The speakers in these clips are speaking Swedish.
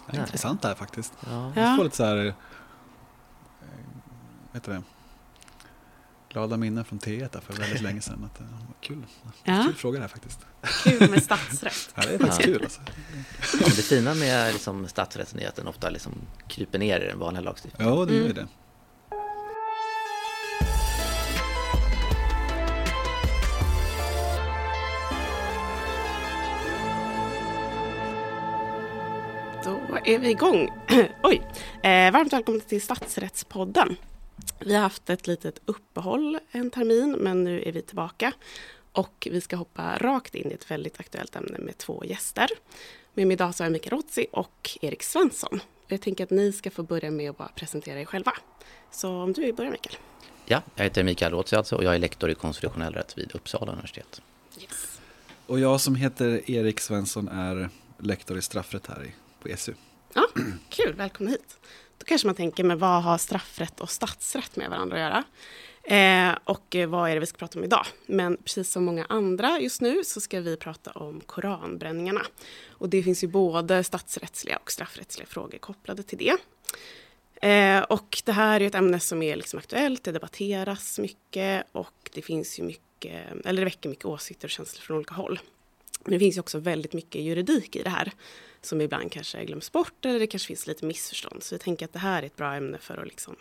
Det är intressant det här faktiskt. Ja. Jag får lite så här, glada minnen från T1 för väldigt länge sedan. Kul fråga det här faktiskt. Kul med statsrätt. Ja, det är faktiskt kul. Alltså. Det fina med liksom, statsrätten är att den ofta liksom, kryper ner i den vanliga lagstiftningen. Ja, det gör det. Då är vi igång. Oj. Varmt välkommen till Statsrättspodden. Vi har haft ett litet uppehåll en termin, men nu är vi tillbaka. Och vi ska hoppa rakt in i ett väldigt aktuellt ämne med 2 gäster. Med mig idag så är Mikael Rozzi och Erik Svensson. Jag tänker att ni ska få börja med att bara presentera er själva. Så om du vill börja, Mikael. Ja, jag heter Mikael Rozzi alltså, och jag är lektor i konstitutionell rätt vid Uppsala universitet. Yes. Och jag som heter Erik Svensson är lektor i straffrätt här på SU. Ja, kul. Välkomna hit. Då kanske man tänker, men vad har straffrätt och statsrätt med varandra att göra? Och vad är det vi ska prata om idag? Men precis som många andra just nu så ska vi prata om koranbränningarna. Och det finns ju både statsrättsliga och straffrättsliga frågor kopplade till det. Och det här är ett ämne som är liksom aktuellt, det debatteras mycket och det finns ju mycket, eller det väcker mycket åsikter och känslor från olika håll. Men det finns ju också väldigt mycket juridik i det här som ibland kanske glöms bort eller det kanske finns lite missförstånd. Så jag tänker att det här är ett bra ämne för att liksom,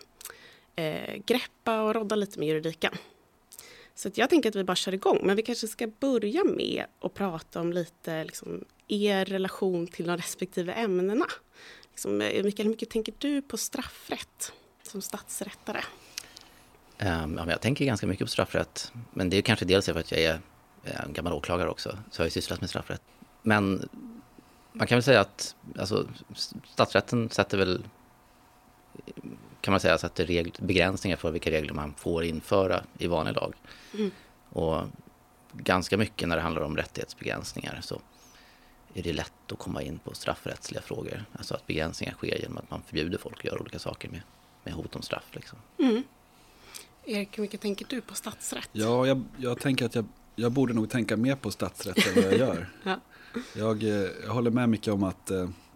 greppa och rodda lite med juridiken. Så att jag tänker att vi bara kör igång. Men vi kanske ska börja med att prata om lite liksom, er relation till de respektive ämnena. Liksom, Mikael, hur mycket tänker du på straffrätt som statsrättare? Jag tänker ganska mycket på straffrätt. Men det är kanske dels för att jag är en gammal åklagare också. Så jag har ju sysslat med straffrätt. Men man kan väl säga att alltså, statsrätten sätter väl, kan man säga, sätter begränsningar för vilka regler man får införa i vanlig lag. Mm. Och ganska mycket när det handlar om rättighetsbegränsningar så är det lätt att komma in på straffrättsliga frågor. Alltså att begränsningar sker genom att man förbjuder folk att göra olika saker med hot om straff. Liksom. Mm. Erik, hur mycket tänker du på statsrätt? Ja, jag tänker att jag borde nog tänka mer på statsrätt än vad jag gör. Ja. Jag håller med mycket om att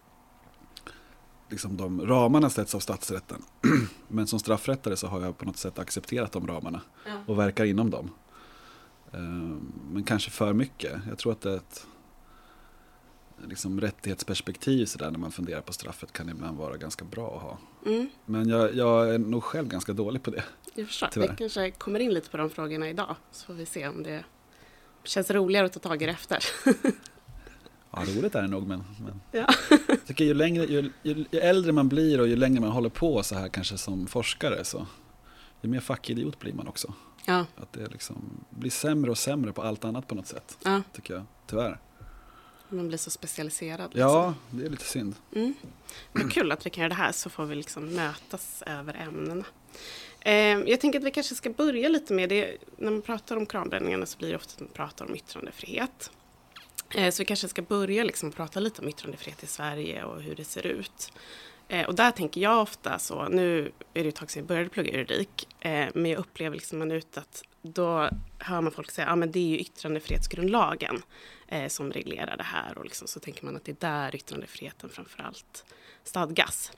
liksom de ramarna sätts av statsrätten. Men som straffrättare så har jag på något sätt accepterat de ramarna och verkar inom dem. Men kanske för mycket. Jag tror att det är ett liksom rättighetsperspektiv så där, när man funderar på straffet kan ibland vara ganska bra att ha. Mm. Men jag är nog själv ganska dålig på det. Jag förstår. Vi kanske kommer in lite på de frågorna idag. Så får vi se om det känns roligare att ta tag i det efter. Ja, roligt är det nog, men ja. jag tycker ju äldre man blir och ju längre man håller på så här kanske som forskare så ju mer fackidiot blir man också. Ja. Att det liksom blir sämre och sämre på allt annat på något sätt, tycker jag, tyvärr. Man blir så specialiserad. Liksom. Ja, det är lite synd. Mm. Men kul att vi kan göra det här så får vi liksom mötas över ämnena. Jag tänker att vi kanske ska börja lite med det. När man pratar om koranbränningarna så blir det ofta att man pratar om yttrandefrihet. Så vi kanske ska börja liksom prata lite om yttrandefrihet i Sverige och hur det ser ut. Och där tänker jag ofta så, nu är det ett tag sedan jag började plugga juridik, men jag upplever liksom att då hör man folk säga, men det är ju yttrandefrihetsgrundlagen som reglerar det här. Och liksom, så tänker man att det är där yttrandefriheten framförallt stadgas.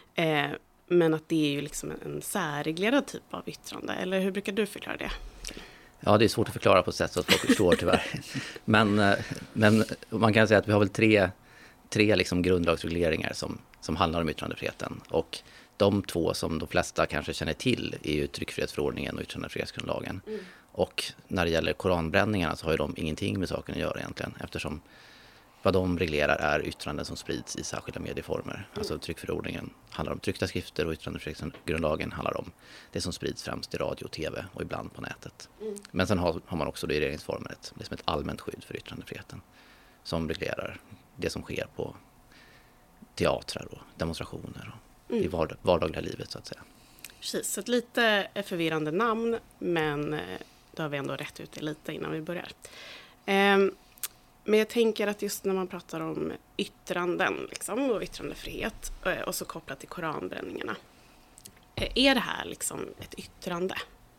Men att det är ju liksom en särreglerad typ av yttrande. Eller hur brukar du förklara det? Ja, det är svårt att förklara på ett sätt så att folk förstår tyvärr. Men man kan säga att vi har väl tre liksom grundlagsregleringar som handlar om yttrandefriheten. Och de 2 som de flesta kanske känner till är ju tryckfrihetsförordningen och yttrandefrihetsgrundlagen. Mm. Och när det gäller koranbränningarna så har ju de ingenting med saken att göra egentligen. Eftersom vad de reglerar är yttranden som sprids i särskilda medieformer. Mm. Alltså tryckförordningen handlar om tryckta skrifter och yttrandefrihetsgrundlagen handlar om det som sprids främst i radio och tv och ibland på nätet. Mm. Men sen har man också det i regeringsformen ett allmänt skydd för yttrandefriheten som reglerar det som sker på teatrar och demonstrationer och i vardagliga livet så att säga. Precis, så ett lite förvirrande namn, men då har vi ändå rätt ut det lite innan vi börjar. Men jag tänker att just när man pratar om yttranden liksom, och yttrandefrihet och så kopplat till koranbränningarna. Är det här liksom ett yttrande?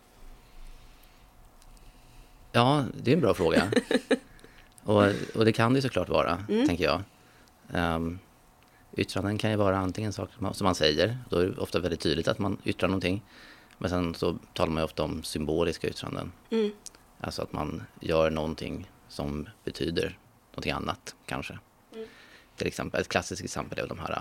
Ja, det är en bra fråga. och det kan det såklart vara, tänker jag. Yttranden kan ju vara antingen saker som man säger, då är det ofta väldigt tydligt att man yttrar någonting. Men sen så talar man ju ofta om symboliska yttranden. Alltså att man gör någonting som betyder någonting annat kanske. Till exempel, ett klassiskt exempel är de här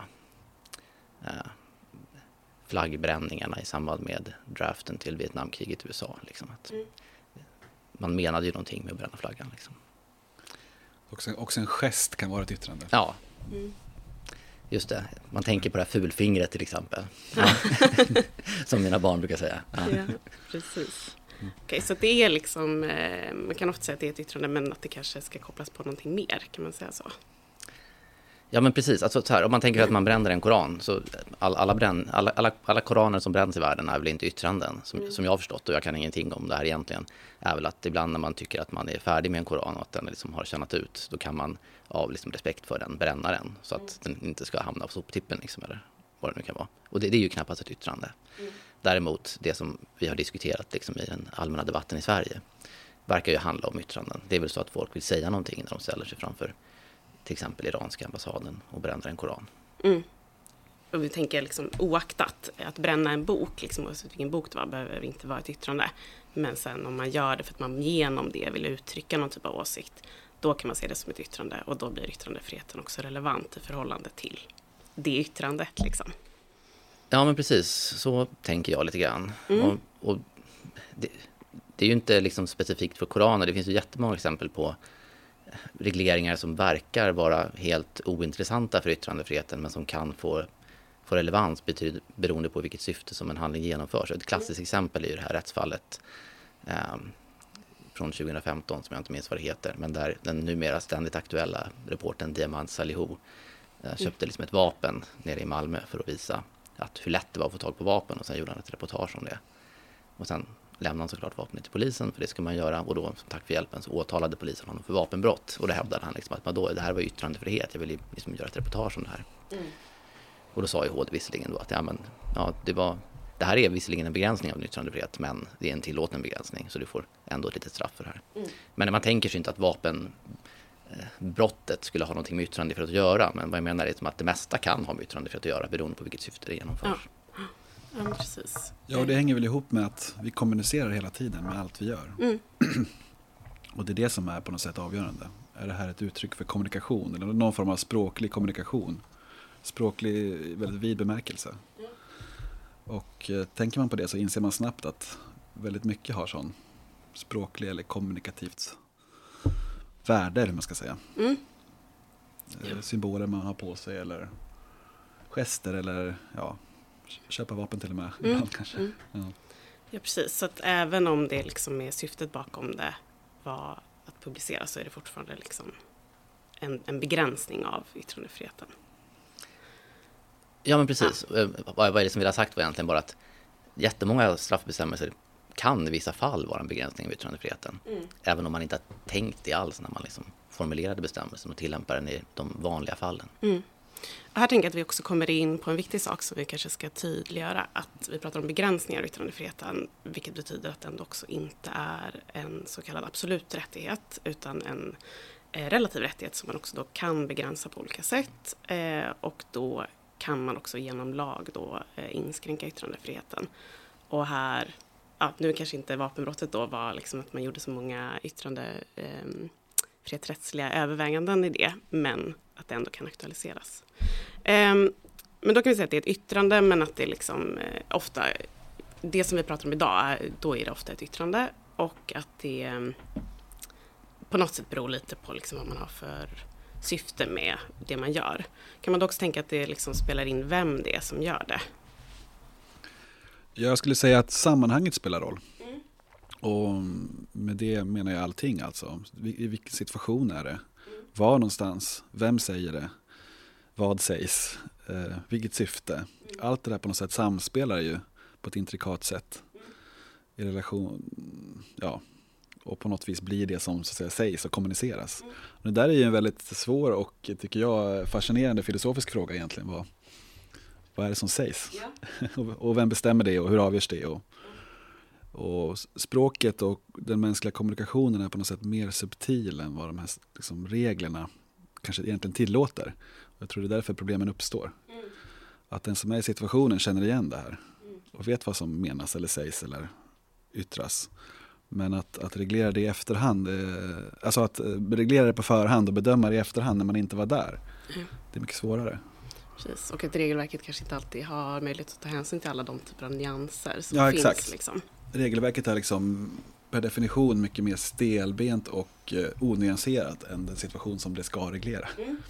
flaggbränningarna i samband med draften till Vietnamkriget i USA. Liksom. Man menade ju någonting med att bränna flaggan. Liksom. Också en gest kan vara ett yttrande. Ja, just det. Man tänker på det här fulfingret till exempel. Ja. Som mina barn brukar säga. Ja, precis. Okej, så det är liksom, man kan ofta säga att det är ett yttrande, men att det kanske ska kopplas på någonting mer, kan man säga så? Ja, men precis. Alltså, så här, om man tänker att man bränner en koran, så alla koraner som bränns i världen är väl inte yttranden, som jag har förstått, och jag kan ingenting om det här egentligen, är väl att ibland när man tycker att man är färdig med en koran och att den liksom har tjänat ut, då kan man av liksom respekt för den bränna den, så att den inte ska hamna på soptippen, liksom, eller vad det nu kan vara. Och det är ju knappast ett yttrande. Däremot, det som vi har diskuterat liksom, i den allmänna debatten i Sverige verkar ju handla om yttranden. Det är väl så att folk vill säga någonting när de ställer sig framför till exempel iranska ambassaden och bränner en koran. Och vi tänker liksom, oaktat att bränna en bok, liksom, vilken bok det var, behöver inte vara ett yttrande. Men sen om man gör det för att man genom det vill uttrycka någon typ av åsikt, då kan man se det som ett yttrande, och då blir yttrandefriheten också relevant i förhållande till det yttrandet. Liksom. Ja, men precis. Så tänker jag lite grann. Och det är ju inte liksom specifikt för koraner. Det finns ju jättemånga exempel på regleringar som verkar vara helt ointressanta för yttrandefriheten, men som kan få relevans beroende på vilket syfte som en handling genomförs. Ett klassiskt exempel är ju det här rättsfallet från 2015, som jag inte minns vad det heter, men där den numera ständigt aktuella reportern Diamant Salihu köpte liksom ett vapen nere i Malmö för att visa hur lätt det var att få tag på vapen, och sen gjorde han ett reportage om det. Och sen lämnade han såklart vapnet till polisen, för det ska man göra, och då, tack för hjälpen, så åtalade polisen honom för vapenbrott, och då hävdade han liksom att det här var yttrandefrihet, jag ville liksom göra ett reportage om det här. Och då sa ju HD visserligen då att det här är visserligen en begränsning av yttrandefrihet, men det är en tillåten begränsning, så du får ändå ett litet straff för det här. Men man tänker sig inte att vapenbrottet skulle ha någonting med yttrandefrihet att göra, men vad jag menar är att det mesta kan ha med yttrandefrihet att göra beroende på vilket syfte det genomförs. Ja, precis. Ja, och det hänger väl ihop med att vi kommunicerar hela tiden med allt vi gör. Och det är det som är på något sätt avgörande. Är det här ett uttryck för kommunikation eller någon form av språklig kommunikation? Språklig i väldigt vid bemärkelse. Och tänker man på det så inser man snabbt att väldigt mycket har sån språklig eller kommunikativt värde, eller man ska säga. Symboler man har på sig, eller gester, eller köpa vapen till och med ibland kanske. Ja, precis. Så att även om det liksom är syftet bakom det var att publicera, så är det fortfarande liksom en begränsning av yttrandefriheten. Ja, men precis. Vad är det som vi har sagt var egentligen bara att jättemånga straffbestämmelser kan i vissa fall vara en begränsning av yttrandefriheten. Även om man inte har tänkt det alls när man liksom formulerade bestämmelsen och tillämpar den i de vanliga fallen. Och här tänker jag att vi också kommer in på en viktig sak som vi kanske ska tydliggöra, att vi pratar om begränsningar av yttrandefriheten, vilket betyder att den också inte är en så kallad absolut rättighet, utan en relativ rättighet som man också då kan begränsa på olika sätt, och då kan man också genom lag då inskränka yttrandefriheten. Och här, nu kanske inte vapenbrottet då var liksom att man gjorde så många yttrandefrihetsrättsliga överväganden i det, men att det ändå kan aktualiseras. Men då kan vi säga att det är ett yttrande, men att det är liksom ofta, det som vi pratar om idag, då är det ofta ett yttrande, och att det på något sätt beror lite på liksom vad man har för syfte med det man gör. Kan man då också tänka att det liksom spelar in vem det är som gör det? Jag skulle säga att sammanhanget spelar roll. Och med det menar jag allting alltså. I vilken situation är det? Var någonstans? Vem säger det? Vad sägs? Vilket syfte? Allt det där på något sätt samspelar ju på ett intrikat sätt i relation, och på något vis blir det som så att säga sägs och kommuniceras. Och det där är ju en väldigt svår och, tycker jag, fascinerande filosofisk fråga egentligen. Vad är det som sägs? Ja. Och vem bestämmer det och hur avgörs det? Och språket och den mänskliga kommunikationen är på något sätt mer subtil än vad de här liksom reglerna kanske egentligen tillåter. Och Jag tror det är därför problemen uppstår. Att den som är i situationen känner igen det här. Och vet vad som menas eller sägs eller yttras. Men att reglera det i efterhand, alltså att reglera det på förhand och bedöma det i efterhand när man inte var där. Det är mycket svårare. Precis, och att regelverket kanske inte alltid har möjlighet att ta hänsyn till alla de typer av nyanser som finns. Exakt. Liksom. Regelverket är liksom per definition mycket mer stelbent och onyanserat än den situation som det ska reglera.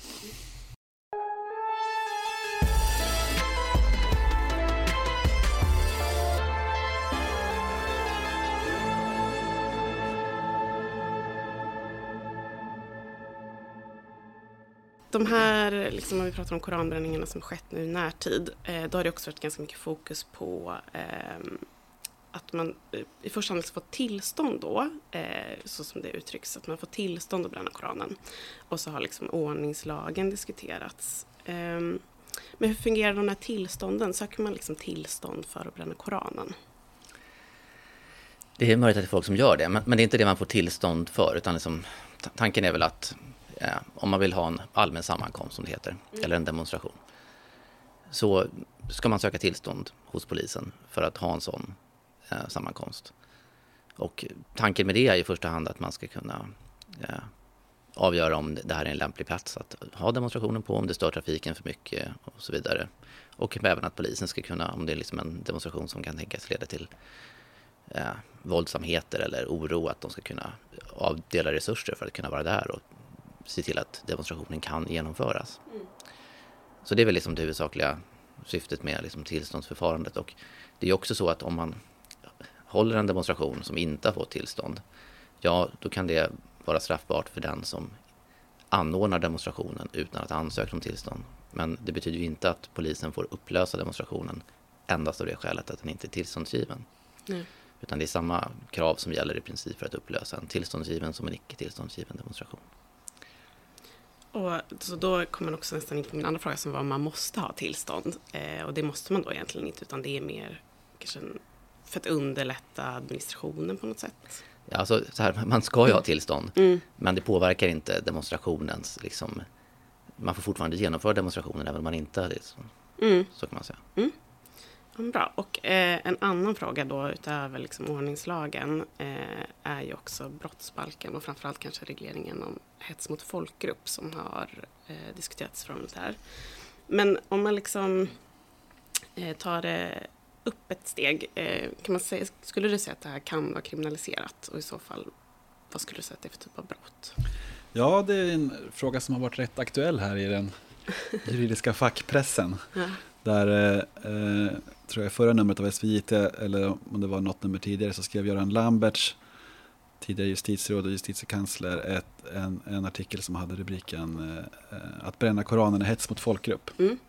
De här, liksom, om vi pratar om koranbränningarna som skett nu i närtid, då har det också varit ganska mycket fokus på att man i första hand ska få tillstånd då, så som det uttrycks, att man får tillstånd att bränna Koranen. Och så har liksom ordningslagen diskuterats. Men hur fungerar de här tillstånden? Söker man liksom tillstånd för att bränna Koranen? Det är möjligt att det är folk som gör det, men det är inte det man får tillstånd för, utan liksom, tanken är väl att om man vill ha en allmän sammankomst som det heter, eller en demonstration, så ska man söka tillstånd hos polisen för att ha en sån sammankomst. Och tanken med det är i första hand att man ska kunna avgöra om det här är en lämplig plats att ha demonstrationen på, om det stör trafiken för mycket och så vidare. Och även att polisen ska kunna, om det är liksom en demonstration som kan tänkas leda till våldsamheter eller oro, att de ska kunna avdela resurser för att kunna vara där och se till att demonstrationen kan genomföras. Så det är väl liksom det huvudsakliga syftet med liksom tillståndsförfarandet. Och det är också så att om man håller en demonstration som inte har fått tillstånd, ja, då kan det vara straffbart för den som anordnar demonstrationen utan att ha ansökt om tillstånd. Men det betyder ju inte att polisen får upplösa demonstrationen endast av det skälet att den inte är tillståndsgiven. Utan det är samma krav som gäller i princip för att upplösa en tillståndsgiven som en icke-tillståndsgiven demonstration. Och så då kommer man också nästan in på min andra fråga som var om man måste ha tillstånd. Och det måste man då egentligen inte, utan det är mer kanske för att underlätta administrationen på något sätt. Ja, alltså, så här, man ska ju ha tillstånd, men det påverkar inte demonstrationens, liksom, man får fortfarande genomföra demonstrationen även om man inte har tillstånd. Så kan man säga. Ja, bra. Och en annan fråga då utöver liksom ordningslagen är ju också brottsbalken och framförallt kanske regleringen om hets mot folkgrupp som har diskuterats från det här. Men om man liksom tar det upp ett steg, kan man säga, skulle du säga att det här kan vara kriminaliserat? Och i så fall, vad skulle du säga att det är för typ av brott? Ja, det är en fråga som har varit rätt aktuell här i den juridiska fackpressen. Ja. Där, tror jag förra numret av SVJT, eller om det var något nummer tidigare, så skrev Göran Lamberts, tidigare justitieråd och justitiekansler, en artikel som hade rubriken att bränna Koranen är hets mot folkgrupp.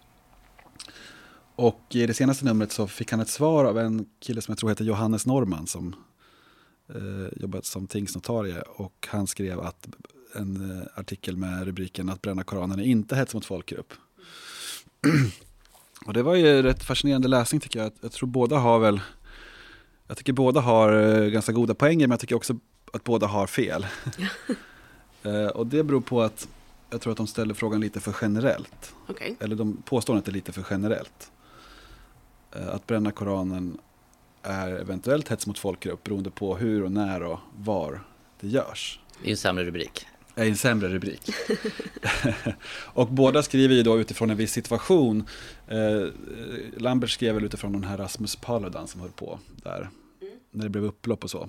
Och i det senaste numret så fick han ett svar av en kille som jag tror heter Johannes Norman som jobbat som tingsnotarie, och han skrev att en artikel med rubriken att bränna Koranen är inte hets mot folkgrupp. Och det var ju rätt fascinerande läsning tycker jag. Jag tror jag tycker båda har ganska goda poänger, men jag tycker också att båda har fel. Och det beror på att jag tror att de ställer frågan lite för generellt. Okay. Eller de påstår att det är lite för generellt. Att bränna Koranen är eventuellt hets mot folkgrupp beroende på hur och när och var det görs. Det är en sämre rubrik. Är en sämre rubrik. Och båda skriver ju då utifrån en viss situation. Lambert skrev väl utifrån den här Rasmus Paludan som höll på där. När det blev upplopp och så.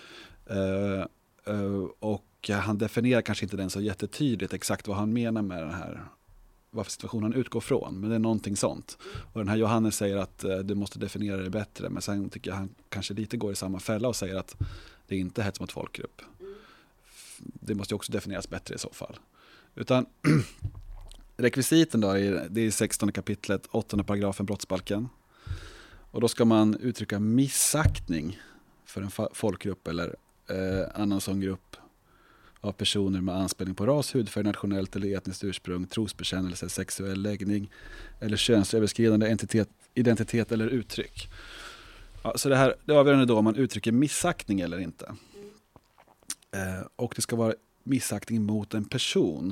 Och han definierar kanske inte den så jättetydligt exakt vad han menar med den här, vad situationen utgår från. Men det är någonting sånt. Och den här Johannes säger att du måste definiera det bättre. Men sen tycker jag han kanske lite går i samma fälla och säger att det är inte hets mot folkgrupp. Det måste ju också definieras bättre i så fall. Utan rekvisiten då, det är 16 kapitlet, 8 paragrafen brottsbalken. Och då ska man uttrycka missaktning för en folkgrupp eller annan sån grupp av personer med anspelning på ras, hudfärg, nationellt eller etniskt ursprung, trosbekännelse, sexuell läggning eller könsöverskridande identitet eller uttryck. Ja, så det är avgörande då om man uttrycker missaktning eller inte. Och det ska vara missaktning mot en person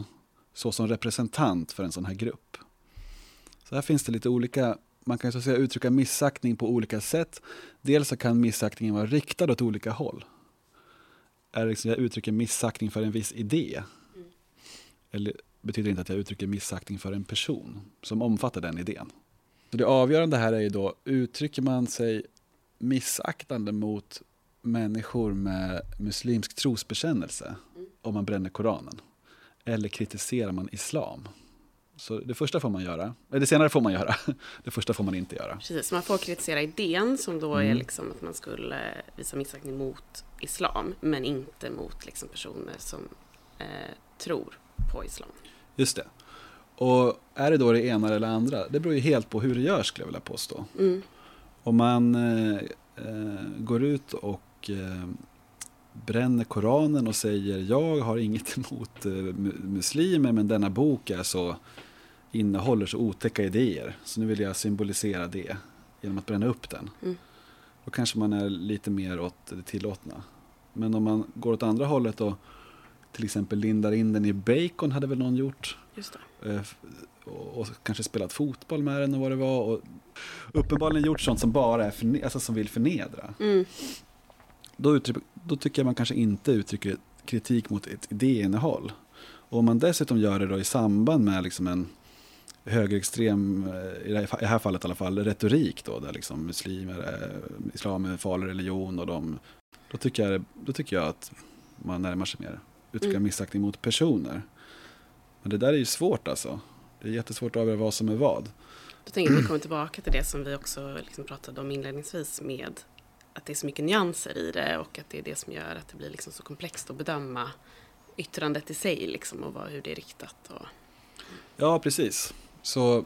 så som representant för en sån här grupp. Så här finns det lite olika, man kan så att säga uttrycka missaktning på olika sätt. Dels så kan missaktningen vara riktad åt olika håll. Är liksom jag uttrycker missaktning för en viss idé. Eller betyder inte att jag uttrycker missaktning för en person som omfattar den idén. Så det avgörande här är ju då, uttrycker man sig missaktande mot människor med muslimsk trosbekännelse om man bränner Koranen? Eller kritiserar man islam? Så det första får man göra. Eller det senare får man göra. Det första får man inte göra. Precis, man får kritisera idén som då är liksom att man skulle visa missaktning mot islam, men inte mot liksom personer som tror på islam. Just det. Och är det då det ena eller andra? Det beror ju helt på hur det görs, skulle jag vilja påstå. Om man går ut och bränner Koranen och säger jag har inget emot muslimer, men denna bok är så innehåller så otäcka idéer, så nu vill jag symbolisera det genom att bränna upp den. Då kanske man är lite mer åt det tillåtna. Men om man går åt andra hållet och till exempel lindar in den i bacon, hade väl någon gjort. Just det. Och kanske spelat fotboll med den och vad det var, och uppenbarligen gjort sånt som bara är alltså som vill förnedra. Då tycker jag man kanske inte uttrycker kritik mot ett idéinnehåll. Och om man dessutom gör det då i samband med liksom en högerextrem, i det här fallet i alla fall, retorik då, där liksom islam är farlig religion, och då tycker jag att man närmar sig mer uttrycka missaktning mot personer. Men det där är ju svårt alltså. Det är jättesvårt att avgöra vad som är vad. Då tänker jag att vi kommer tillbaka till det som vi också liksom pratade om inledningsvis, med att det är så mycket nyanser i det, och att det är det som gör att det blir liksom så komplext att bedöma yttrandet i sig liksom, och hur det är riktat. Ja, precis. Så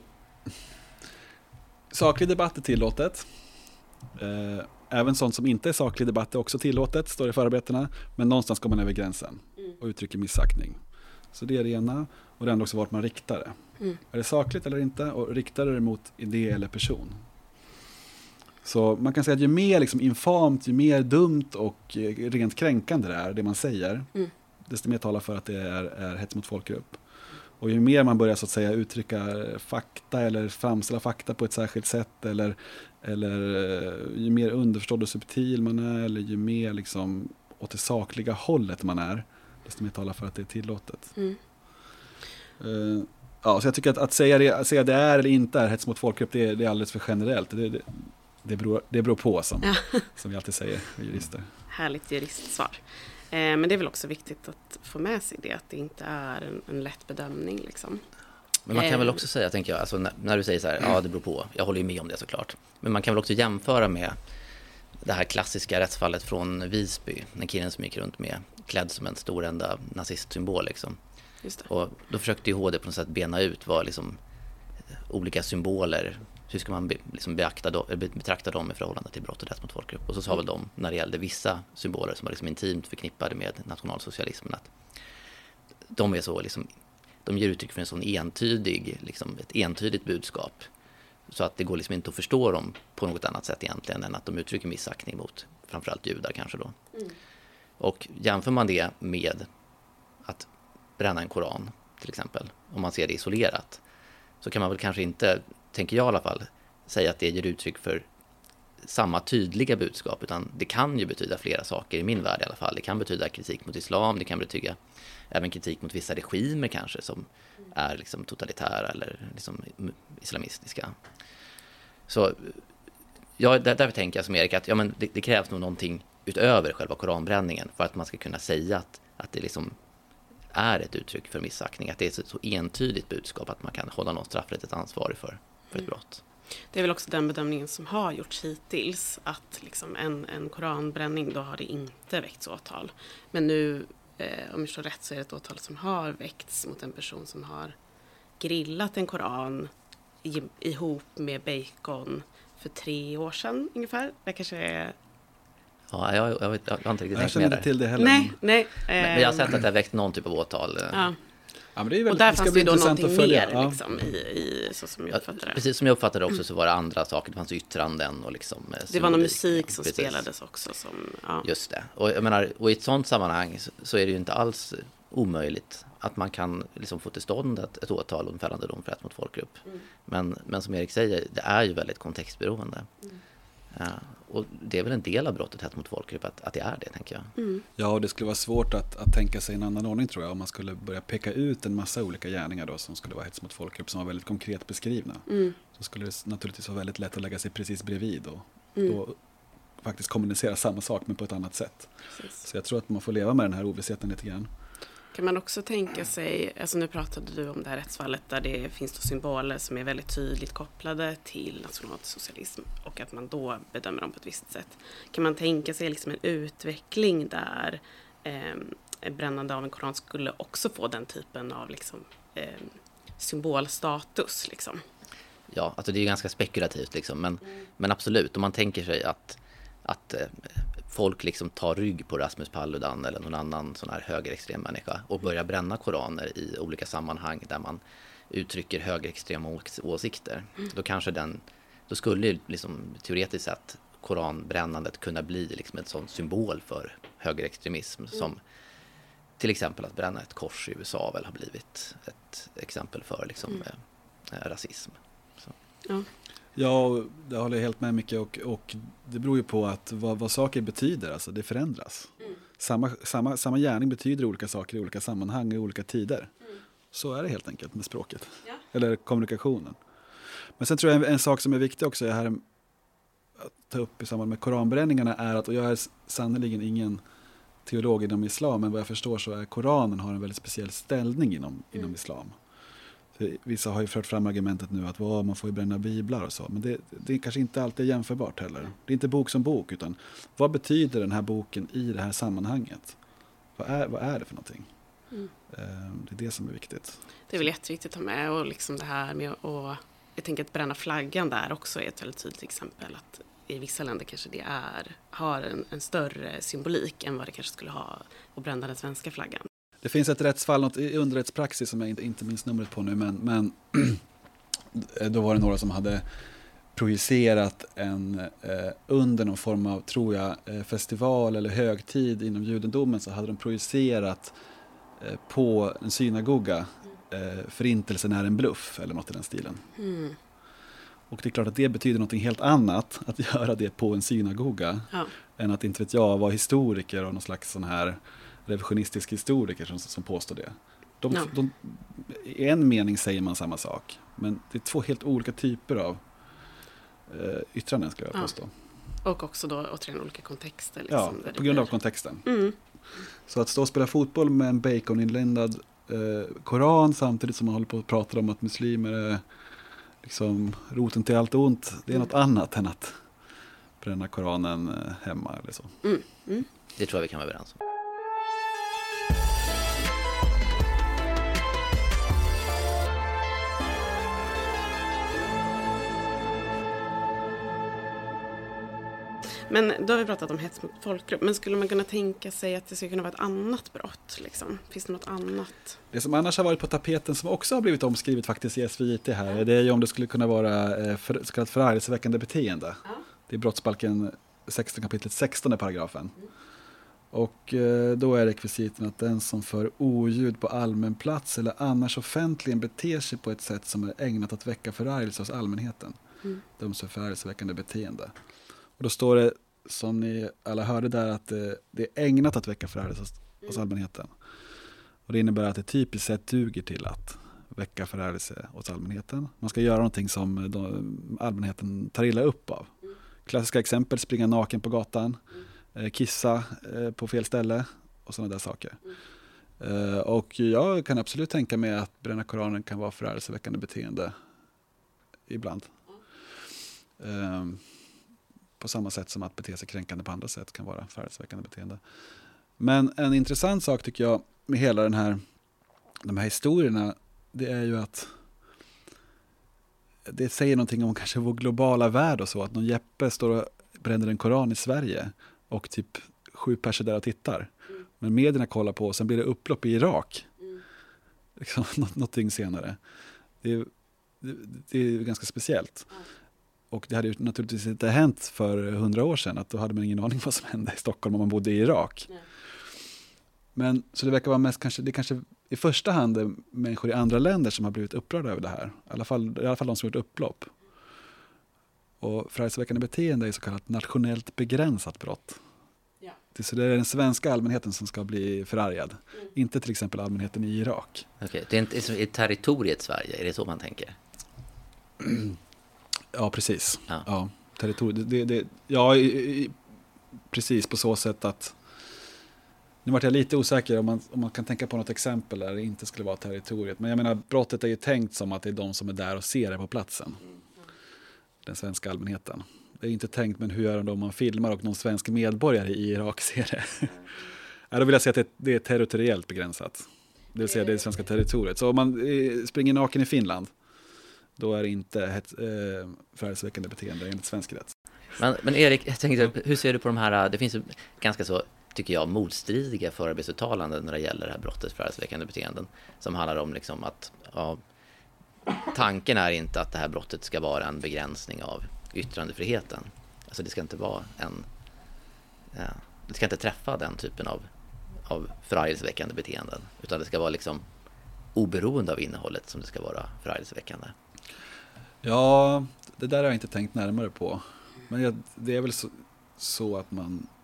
saklig debatt är tillåtet. Även sånt som inte är saklig debatt är också tillåtet, står i förarbetena. Men någonstans går man över gränsen och uttrycker missaktning. Så det är det ena. Och det är också vart man riktar det. Är det sakligt eller inte? Och riktar det mot idé eller person? Så man kan säga att ju mer liksom infamt, ju mer dumt och rent kränkande det är, det man säger, desto mer talar för att det är hets mot folkgrupp. Och ju mer man börjar så att säga uttrycka fakta eller framställa fakta på ett särskilt sätt, eller ju mer underförstådd och subtil man är, eller ju mer liksom åt det sakliga hållet man är, desto mer talar för att det är tillåtet. Ja, så jag tycker att säga det är eller inte är hets mot folkgrupp, det är alldeles för generellt. Det beror på, som vi alltid säger, vi jurister. Härligt juristsvar. Men det är väl också viktigt att få med sig det, att det inte är en lätt bedömning liksom. Men man kan väl också säga, tänker jag, alltså när du säger så här, ja det beror på, jag håller ju med om det såklart. Men man kan väl också jämföra med det här klassiska rättsfallet från Visby, den killen som gick runt med klädd som en stor enda nazistsymbol liksom. Just det. Och då försökte ju HD på något sätt bena ut vad liksom olika symboler, hur ska man liksom betrakta dem i förhållande till brott och hets mot folkgrupp. Och så sa väl de, när det gällde vissa symboler som var liksom intimt förknippade med nationalsocialismen, att de är så liksom, de ger uttryck för en sån entydig, liksom ett entydigt budskap, så att det går liksom inte att förstå dem på något annat sätt egentligen än att de uttrycker missaktning mot framförallt judar kanske då. Och jämför man det med att bränna en koran till exempel, om man ser det isolerat, så kan man väl kanske inte, tänker jag i alla fall, säga att det ger uttryck för samma tydliga budskap, utan det kan ju betyda flera saker i min värld i alla fall. Det kan betyda kritik mot islam, det kan betyda även kritik mot vissa regimer kanske som är liksom totalitära eller liksom islamistiska. Så därför tänker jag som Erik att det krävs nog någonting utöver själva koranbränningen för att man ska kunna säga att det liksom är ett uttryck för missaktning, att det är ett så entydigt budskap att man kan hålla någon straffrättsligt ansvarig för ett brott. Det är väl också den bedömningen som har gjorts hittills, att liksom en koranbränning, då har det inte väckts åtal. Men nu, om jag förstår rätt, så är det ett åtal som har väckts mot en person som har grillat en koran ihop med bacon för 3 år sedan ungefär. Det kanske är... Ja, jag har inte riktigt tänkt med det. Jag känner inte till det heller. Nej. Men jag har sett att det har väckt någon typ av åtal. Ja. Ja, men det är väl, och där det ska fanns bli det då intressant någonting att följa. mer liksom, i så som jag uppfattade det. Precis som jag uppfattade det också, så var det andra saker. Det fanns yttranden och liksom det var någon musik som spelades också. Som, Just det. Och jag menar, och i ett sånt sammanhang så är det ju inte alls omöjligt att man kan liksom få till stånd ett åtal och en fällande dom för hets mot folkgrupp. Men som Erik säger, det är ju väldigt kontextberoende. Och det är väl en del av brottet hets mot folkgrupp att det är det, tänker jag. Ja, och det skulle vara svårt att tänka sig en annan ordning, tror jag, om man skulle börja peka ut en massa olika gärningar då, som skulle vara hets mot folkgrupp, som var väldigt konkret beskrivna. Så skulle det naturligtvis vara väldigt lätt att lägga sig precis bredvid och då faktiskt kommunicera samma sak men på ett annat sätt. Precis. Så jag tror att man får leva med den här ovissheten lite grann. Kan man också tänka sig, alltså nu pratade du om det här rättsfallet där det finns då symboler som är väldigt tydligt kopplade till nationalsocialism och att man då bedömer dem på ett visst sätt. Kan man tänka sig liksom en utveckling där brännande av en koran skulle också få den typen av liksom, symbolstatus? Liksom? Ja, alltså det är ju ganska spekulativt liksom, men absolut, om man tänker sig att folk liksom tar rygg på Rasmus Paludan eller någon annan sån här högerextrem människa och börjar bränna koraner i olika sammanhang där man uttrycker högerextrema åsikter. Då skulle ju liksom teoretiskt sett koranbrännandet kunna bli liksom en sån symbol för högerextremism som till exempel att bränna ett kors i USA väl har blivit ett exempel för liksom, rasism. Så. Ja, det håller jag helt med mycket och det beror ju på att vad saker betyder, alltså det förändras. Samma gärning betyder olika saker i olika sammanhang i olika tider. Så är det helt enkelt med språket. Eller kommunikationen. Men sen tror jag en sak som är viktig också här att ta upp i samband med koranbränningarna är att, och jag är sannoliken ingen teolog inom islam, men vad jag förstår så är Koranen har en väldigt speciell ställning inom islam. För vissa har ju fört fram argumentet nu att man får ju bränna biblar och så, men det är kanske inte alltid jämförbart heller. Det är inte bok som bok, utan vad betyder den här boken i det här sammanhanget? Vad är det för någonting? Det är det som är viktigt. Det är väl jätteviktigt att ha med, och liksom det här med att, jag tänker att bränna flaggan där också är ett väldigt tydligt exempel, att i vissa länder kanske det har en större symbolik än vad det kanske skulle ha att bränna den svenska flaggan. Det finns ett rättsfall, något i underrättspraxis som jag inte minns numret på nu, men då var det några som hade projicerat under någon form av, tror jag, festival eller högtid inom judendomen, så hade de projicerat på en synagoga förintelsen är en bluff eller något i den stilen. Och det är klart att det betyder något helt annat att göra det på en synagoga än att, inte vet jag, vara historiker och någon slags sån här revisionistisk historiker som påstår det. I en mening säger man samma sak, men det är två helt olika typer av yttranden, skulle jag påstå. Och också då återigen olika kontexter. Liksom, på grund av kontexten. Så att stå och spela fotboll med en baconinländad koran samtidigt som man håller på att prata om att muslimer är liksom roten till allt ont, det är något annat än att bränna koranen hemma eller så. Det tror jag vi kan vara överens om. Men då har vi pratat om hets mot folkgrupp. Men skulle man kunna tänka sig att det skulle kunna vara ett annat brott? Liksom? Finns det något annat? Det som annars har varit på tapeten som också har blivit omskrivet faktiskt i SVIT här, det är ju om det skulle kunna vara så kallat förargelseväckande beteende. Det är brottsbalken 16 kapitlet 16 paragrafen. Och då är rekvisiten att den som för oljud på allmän plats eller annars offentligen beter sig på ett sätt som är ägnat att väcka förargelse hos allmänheten. Döms för förargelseväckande beteende. Och då står det, som ni alla hörde där, att det är ägnat att väcka förargelse hos allmänheten. Och det innebär att det typiskt sett duger till att väcka förargelse hos allmänheten. Man ska göra någonting som allmänheten tar illa upp av. Klassiska exempel: springa naken på gatan, kissa på fel ställe och sådana där saker. Och jag kan absolut tänka mig att bränna koranen kan vara förargelseväckande beteende ibland. På samma sätt som att bete sig kränkande på andra sätt kan vara förargelseväckande beteende. Men en intressant sak tycker jag med hela de här historierna, det är ju att det säger någonting om kanske vår globala värld och så, att någon Jeppe står och bränner en koran i Sverige och typ 7 personer där och tittar. Men medierna kollar på och sen blir det upplopp i Irak. Liksom, någonting senare. Det är ganska speciellt. Och det hade ju naturligtvis inte hänt för 100 år sedan, att då hade man ingen aning vad som hände i Stockholm om man bodde i Irak. Men så det verkar vara mest kanske i första hand är människor i andra länder som har blivit upprörda över det här. I alla fall de som har gjort upplopp. Och förargelseväckande beteende är så kallat nationellt begränsat brott. Ja. Så det är den svenska allmänheten som ska bli förargad. Inte till exempel allmänheten i Irak. Okej, det är inte i territoriet Sverige, är det så man tänker? Ja, precis. Ja, territoriet. Precis på så sätt att nu vart jag lite osäker om man kan tänka på något exempel där det inte skulle vara territoriet. Men jag menar, brottet är ju tänkt som att det är de som är där och ser det på platsen. Den svenska allmänheten. Det är inte tänkt, men hur gör de om man filmar och någon svensk medborgare i Irak ser det? Då vill jag säga att det är territoriellt begränsat. Det vill säga det är det svenska territoriet. Så om man springer naken i Finland, då är det inte förargelseväckande beteende enligt svensk rätt. Men Erik, jag tänkte, hur ser du på de här, det finns ju ganska så, tycker jag, motstridiga förarbetsuttalanden när det gäller det här brottet förargelseväckande beteenden, som handlar om liksom att tanken är inte att det här brottet ska vara en begränsning av yttrandefriheten. Alltså det ska inte vara det ska inte träffa den typen av förargelseväckande beteenden, utan det ska vara liksom oberoende av innehållet som det ska vara förargelseväckande. Ja, det där har jag inte tänkt närmare på. Men det är väl så att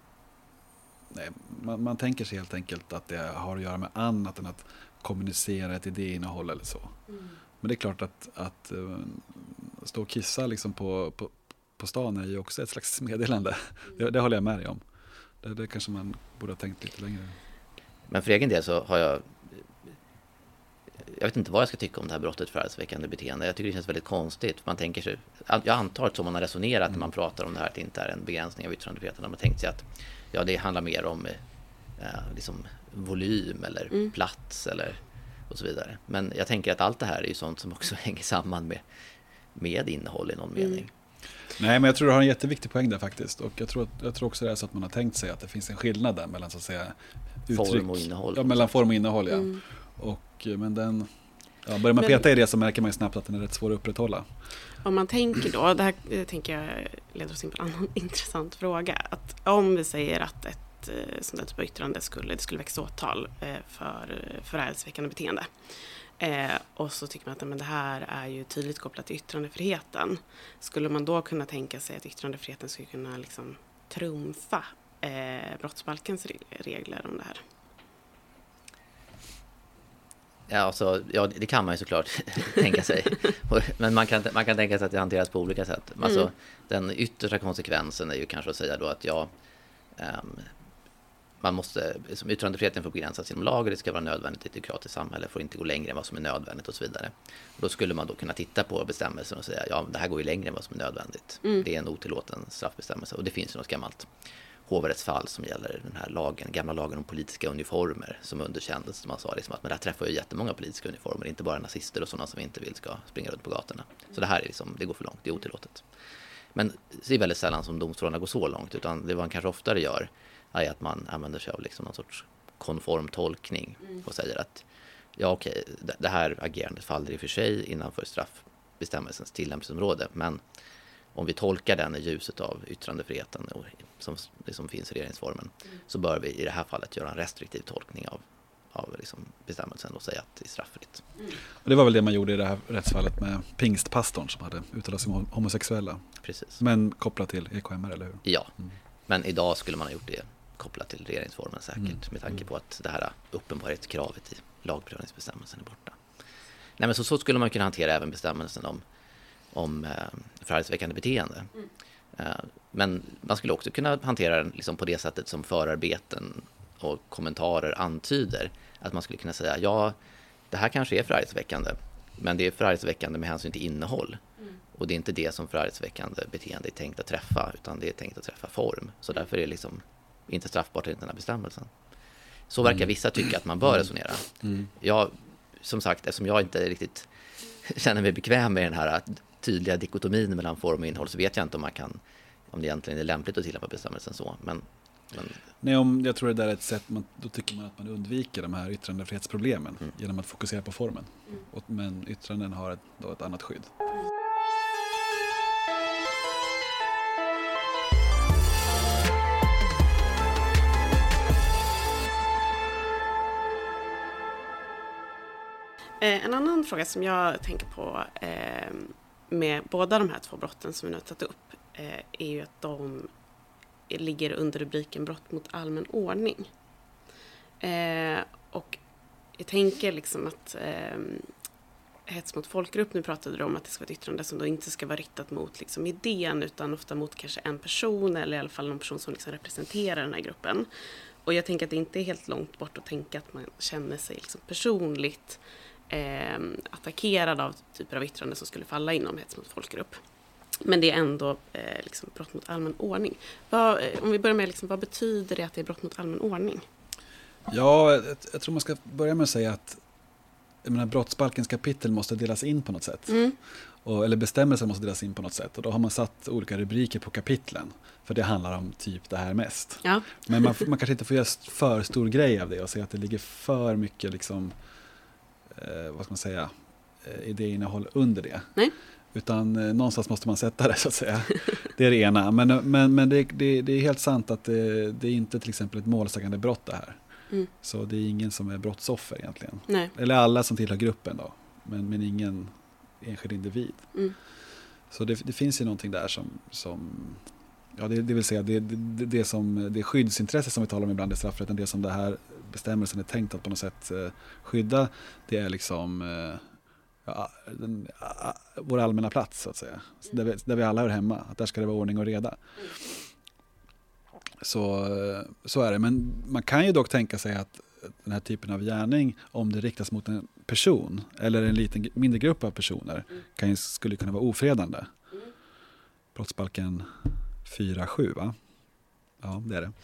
man tänker sig helt enkelt att det har att göra med annat än att kommunicera ett idéinnehåll eller så. Men det är klart att stå och kissa liksom på stan är ju också ett slags meddelande. Det håller jag med dig om. Det kanske man borde ha tänkt lite längre. Men för egen del så har jag vet inte vad jag ska tycka om det här brottet förargelseväckande beteende. Jag tycker det känns väldigt konstigt. Man tänker sig, jag antar att så man har resonerat när man pratar om det här, att det inte är en begränsning av yttrandefriheten. Man tänkt sig att det handlar mer om liksom volym eller plats eller och så vidare. Men jag tänker att allt det här är ju sånt som också hänger samman med innehåll i någon mening. Nej, men jag tror du har en jätteviktig poäng där faktiskt. Och jag tror också det är så att man har tänkt sig att det finns en skillnad där mellan så att säga uttryck, form och innehåll. Ja, mellan form och innehåll, ja. Men börjar man peta i det så märker man ju snabbt att den är rätt svår att upprätthålla. Om man tänker då, det här tänker jag leder oss in på en annan intressant fråga. Att om vi säger att ett sånt här typ av yttrande skulle väcka åtal för förargelseväckande beteende. Och så tycker man att men det här är ju tydligt kopplat till yttrandefriheten. Skulle man då kunna tänka sig att yttrandefriheten skulle kunna liksom trumfa brottsbalkens regler om det här? Ja, det kan man ju såklart tänka sig. Men man kan tänka sig att det hanteras på olika sätt. Alltså, den yttersta konsekvensen är ju kanske att säga då att man måste, som yttrandefriheten får begränsas genom lag och det ska vara nödvändigt i ett demokratiskt samhälle, får inte gå längre än vad som är nödvändigt och så vidare. Då skulle man då kunna titta på bestämmelsen och säga det här går ju längre än vad som är nödvändigt. Det är en otillåten straffbestämmelse och det finns ju något gammalt hovrättsfall som gäller den här gamla lagen om politiska uniformer som underkändes, som man sa liksom att men det här träffar ju jättemånga politiska uniformer, inte bara nazister och sådana som inte vill ska springa runt på gatorna. Så det här är liksom, det går för långt, det är otillåtet. Men det är väldigt sällan som domstolarna går så långt, utan det man kanske oftare gör är att man använder sig av liksom någon sorts konform tolkning och säger att det här agerandet faller i och för sig innanför straffbestämmelsens tillämpningsområde, men om vi tolkar den i ljuset av yttrandefriheten som finns i regeringsformen så bör vi i det här fallet göra en restriktiv tolkning av liksom bestämmelsen och säga att det är straffritt. Och det var väl det man gjorde i det här rättsfallet med pingstpastorn som hade uttalat sig om homosexuella. Precis. Men kopplat till EKMR, eller hur? Ja, men idag skulle man ha gjort det kopplat till regeringsformen säkert med tanke på att det här uppenbarhetskravet i lagprövningsbestämmelsen är borta. Nej, men så skulle man kunna hantera även bestämmelsen om förargelseväckande beteende. Men man skulle också kunna hantera den liksom på det sättet som förarbeten och kommentarer antyder. Att man skulle kunna säga, det här kanske är förargelseväckande, men det är förargelseväckande med hänsyn till innehåll. Och det är inte det som förargelseväckande beteende är tänkt att träffa, utan det är tänkt att träffa form. Så därför är det liksom inte straffbart enligt den här bestämmelsen. Så verkar vissa tycka att man bör resonera. Jag, som sagt, eftersom jag inte riktigt känner mig bekväm med den här tydliga dikotomin mellan form och innehåll, så vet jag inte om det egentligen är lämpligt att tillämpa bestämmelsen så. Men Nej, jag tror det där är ett sätt, då tycker man att man undviker de här yttrandefrihetsproblemen genom att fokusera på formen. Men yttranden har ett annat skydd. En annan fråga som jag tänker på med båda de här 2 brotten som vi nu har tagit upp är ju att de ligger under rubriken brott mot allmän ordning. Och jag tänker liksom att hets mot folkgrupp, nu pratade du om att det ska vara ett yttrande som då inte ska vara riktat mot liksom idén utan ofta mot kanske en person eller i alla fall någon person som liksom representerar den här gruppen. Och jag tänker att det inte är helt långt bort att tänka att man känner sig liksom personligt attackerad av typer av yttrande som skulle falla inom hets mot folkgrupp. Men det är ändå liksom brott mot allmän ordning. Om vi börjar med liksom, vad betyder det att det är brott mot allmän ordning? Ja, jag tror man ska börja med att säga att brottsbalkens kapitel måste delas in på något sätt. Eller bestämmelser måste delas in på något sätt. Och då har man satt olika rubriker på kapitlen. För det handlar om typ det här mest. Ja. Men man kanske inte får göra för stor grej av det och säga att det ligger för mycket liksom, vad ska man säga, idéinnehåll under det. Nej. Utan någonstans måste man sätta det så att säga. Det är det ena. Men det är helt sant att det är inte till exempel ett målsägande brott det här. Så det är ingen som är brottsoffer egentligen. Nej. Eller alla som tillhör gruppen då. Men ingen enskild individ. Så det finns ju någonting där som ja, det vill säga det skyddsintresse som vi talar om ibland i straffrätten, det som det här bestämmelsen är tänkt att på något sätt skydda, det är liksom vår allmänna plats så att säga. Där vi alla hör hemma. Att där ska det vara ordning och reda. Så är det. Men man kan ju dock tänka sig att den här typen av gärning, om det riktas mot en person eller en mindre grupp av personer, skulle kunna vara ofredande. Brottsbalken 4.7, va? Ja, det är det.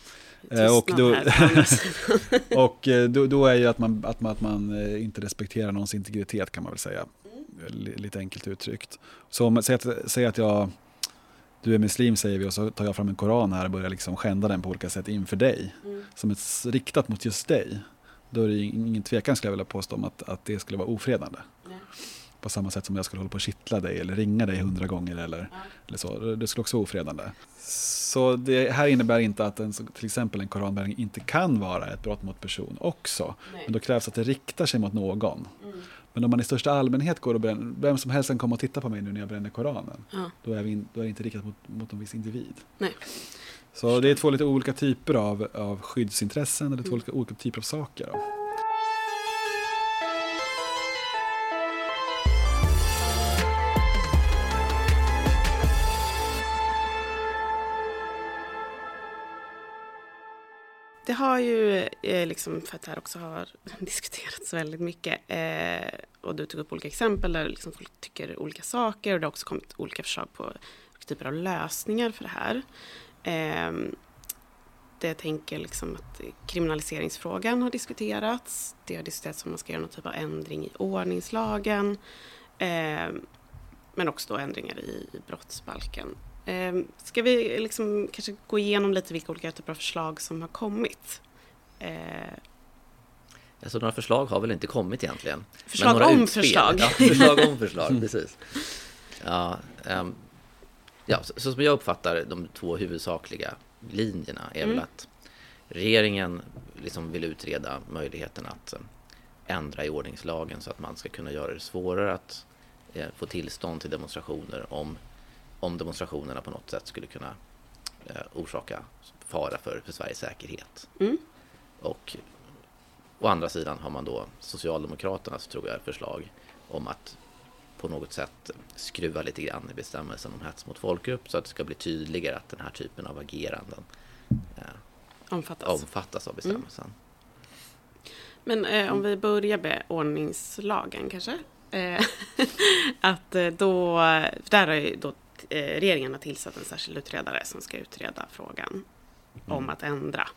Och då är ju att man inte respekterar någons integritet, kan man väl säga. Lite enkelt uttryckt. Så om säg att du är muslim, säger vi, och så tar jag fram en koran här och börjar liksom skända den på olika sätt inför dig. Som ett riktat mot just dig. Då är det ingen tvekan, skulle jag vilja påstå, om att det skulle vara ofredande. Nej. På samma sätt som jag skulle hålla på att kittla dig eller ringa dig 100 gånger eller så. Det skulle också vara ofredande. Så det här innebär inte att till exempel en koranbärning inte kan vara ett brott mot person också. Nej. Men då krävs att det riktar sig mot någon. Men om man i största allmänhet går och vem som helst kan komma och titta på mig nu när jag bränner koranen. Då är det inte riktat mot en viss individ. Nej. Så det är 2 lite olika typer av skyddsintressen eller 2 olika typer av saker då. Det har ju, liksom, för att det här också har diskuterats väldigt mycket, och du tog upp olika exempel där liksom folk tycker olika saker, och det har också kommit olika förslag på olika typer av lösningar för det här. Det jag tänker liksom att kriminaliseringsfrågan har diskuterats. Det har diskuterats om man ska göra någon typ av ändring i ordningslagen, men också då ändringar i brottsbalken. Ska vi liksom kanske gå igenom lite vilka olika typer av förslag som har kommit? Alltså några förslag har väl inte kommit egentligen. Förslag men om utspel. Förslag. Ja, förslag om förslag, precis. Ja, så som jag uppfattar de 2 huvudsakliga linjerna är väl att regeringen liksom vill utreda möjligheten att ändra i ordningslagen så att man ska kunna göra det svårare att få tillstånd till demonstrationer om demonstrationerna på något sätt skulle kunna orsaka fara för Sveriges säkerhet. Och å andra sidan har man då Socialdemokraternas, tror jag, förslag om att på något sätt skruva lite grann i bestämmelsen om hets mot folkgrupp så att det ska bli tydligare att den här typen av ageranden omfattas av bestämmelsen. Men om vi börjar med ordningslagen kanske. Att då, där är då regeringen har tillsatt en särskild utredare som ska utreda frågan om att ändra.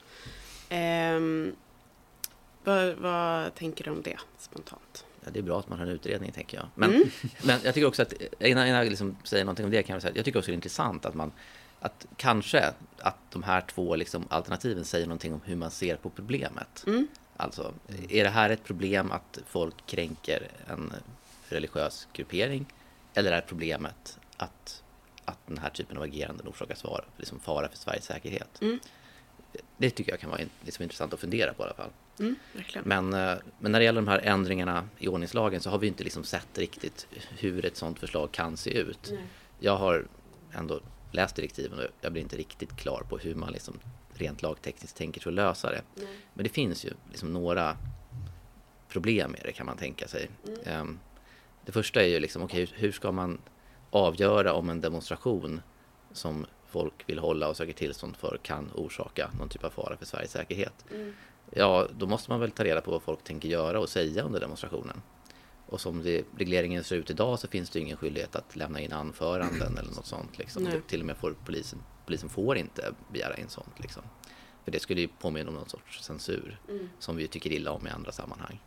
Vad tänker du om det spontant? Ja, det är bra att man har en utredning, tänker jag. Men jag tycker också att, innan jag liksom säger någonting om det, kan jag säga att jag tycker också det är intressant att kanske att de här 2 liksom alternativen säger någonting om hur man ser på problemet. Alltså, är det här ett problem att folk kränker en religiös gruppering, eller är problemet att den här typen av ageranden orsakas liksom fara för Sveriges säkerhet? Det tycker jag kan vara liksom intressant att fundera på i alla fall. Verkligen. Men när det gäller de här ändringarna i ordningslagen så har vi inte liksom sett riktigt hur ett sådant förslag kan se ut. Nej. Jag har ändå läst direktiven och jag blir inte riktigt klar på hur man liksom rent lagtekniskt tänker för att lösa det. Nej. Men det finns ju liksom några problem med det, kan man tänka sig. Det första är ju liksom, hur ska man avgöra om en demonstration som folk vill hålla och söker tillstånd för kan orsaka någon typ av fara för Sveriges säkerhet? Ja, då måste man väl ta reda på vad folk tänker göra och säga under demonstrationen. Och som regleringen ser ut idag så finns det ingen skyldighet att lämna in anföranden eller något sånt. Liksom. Till och med får polisen får inte begära in sånt. Liksom. För det skulle ju påminna om någon sorts censur som vi tycker illa om i andra sammanhang.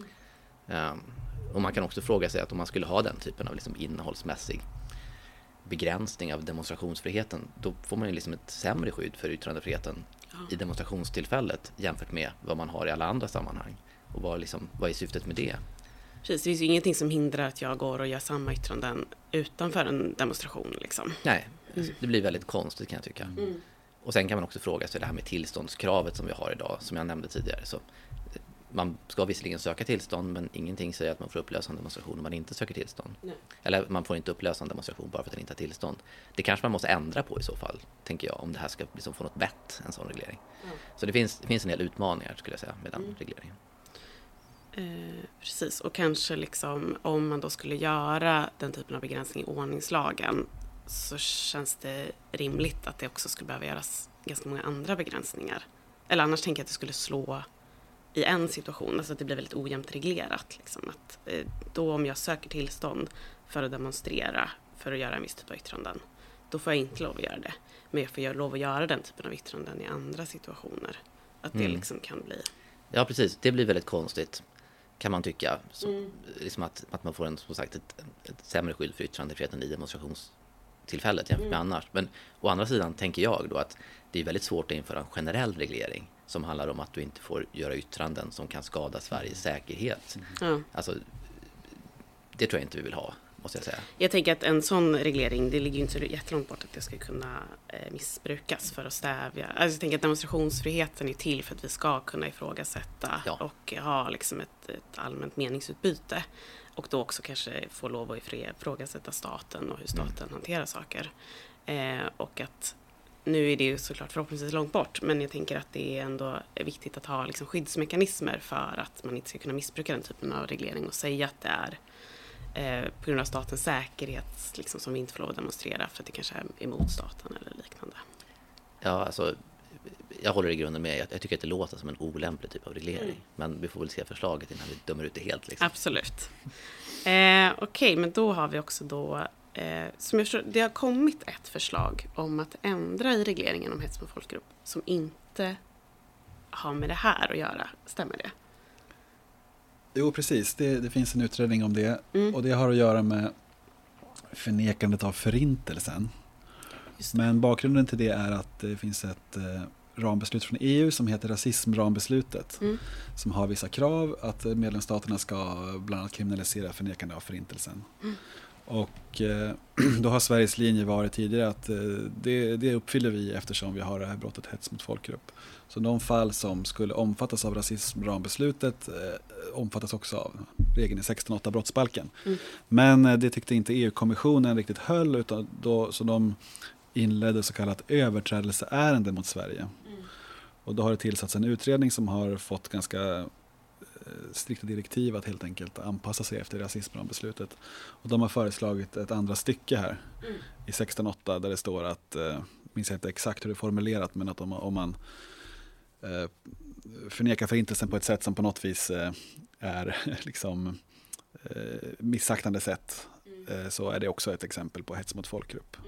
Och man kan också fråga sig att om man skulle ha den typen av liksom innehållsmässig begränsning av demonstrationsfriheten, då får man ju liksom ett sämre skydd för yttrandefriheten i demonstrationstillfället jämfört med vad man har i alla andra sammanhang. Och vad är syftet med det? Precis, det finns ju ingenting som hindrar att jag går och gör samma yttranden utanför en demonstration. Liksom. Nej, det blir väldigt konstigt kan jag tycka. Och sen kan man också fråga sig det här med tillståndskravet som vi har idag, som jag nämnde tidigare. Så man ska visserligen söka tillstånd, men ingenting säger att man får upplösa en demonstration om man inte söker tillstånd. Nej. Eller man får inte upplösa en demonstration bara för att den inte har tillstånd. Det kanske man måste ändra på i så fall, tänker jag, om det här ska liksom få något vett, en sån reglering. Så det finns en del utmaningar, skulle jag säga, med den regleringen. Precis, och kanske liksom, om man då skulle göra den typen av begränsning i ordningslagen, så känns det rimligt att det också skulle behöva göras ganska många andra begränsningar. Eller annars tänker jag att det skulle slå i en situation, alltså att det blir väldigt ojämnt reglerat. Liksom, att då om jag söker tillstånd för att demonstrera, för att göra en viss typ av yttranden, då får jag inte lov att göra det. Men jag får lov att göra den typen av yttranden i andra situationer. Att det liksom kan bli... Ja, precis. Det blir väldigt konstigt, kan man tycka. Liksom att man får som sagt ett sämre skydd för yttrandefriheten i demonstrationstillfället jämfört med annars. Men å andra sidan tänker jag då att det är väldigt svårt att införa en generell reglering som handlar om att du inte får göra yttranden som kan skada Sveriges säkerhet. Alltså, det tror jag inte vi vill ha, måste jag säga. Jag tänker att en sån reglering, det ligger ju inte så jättelångt bort att det ska kunna missbrukas för att stävja. Alltså jag tänker att demonstrationsfriheten är till för att vi ska kunna ifrågasätta och ha liksom ett allmänt meningsutbyte. Och då också kanske få lov att ifrågasätta staten och hur staten hanterar saker. Och att nu är det ju såklart förhoppningsvis långt bort, men jag tänker att det är ändå viktigt att ha liksom skyddsmekanismer för att man inte ska kunna missbruka den typen av reglering och säga att det är på grund av statens säkerhet liksom, som vi inte får lov att demonstrera för att det kanske är emot staten eller liknande. Ja, alltså jag håller i grunden med. Jag tycker att det låter som en olämplig typ av reglering. Men vi får väl se förslaget innan vi dömer ut det helt. Liksom. Absolut. Okej, men då har vi också då som jag förstår, det har kommit ett förslag om att ändra i regleringen om hets mot folkgrupp som inte har med det här att göra. Stämmer det? Jo, precis. Det finns en utredning om det. Och det har att göra med förnekandet av förintelsen. Men bakgrunden till det är att det finns ett rambeslut från EU som heter rasismrambeslutet. Som har vissa krav att medlemsstaterna ska bland annat kriminalisera förnekande av förintelsen. Och då har Sveriges linje varit tidigare att det uppfyller vi eftersom vi har det här brottet hets mot folkgrupp. Så de fall som skulle omfattas av rasismrambeslutet omfattas också av regeln i 16.8 brottsbalken. Men det tyckte inte EU-kommissionen riktigt höll, utan så de inledde så kallat överträdelseärende mot Sverige. Och då har det tillsatts en utredning som har fått ganska strikta direktiv att helt enkelt anpassa sig efter rasismrambeslutet. Och de har föreslagit ett andra stycke här i 16.8 där det står att, minns jag inte exakt hur det är formulerat, men att om man förnekar förintelsen på ett sätt som på något vis är liksom missaktande sätt, så är det också ett exempel på hets mot folkgrupp.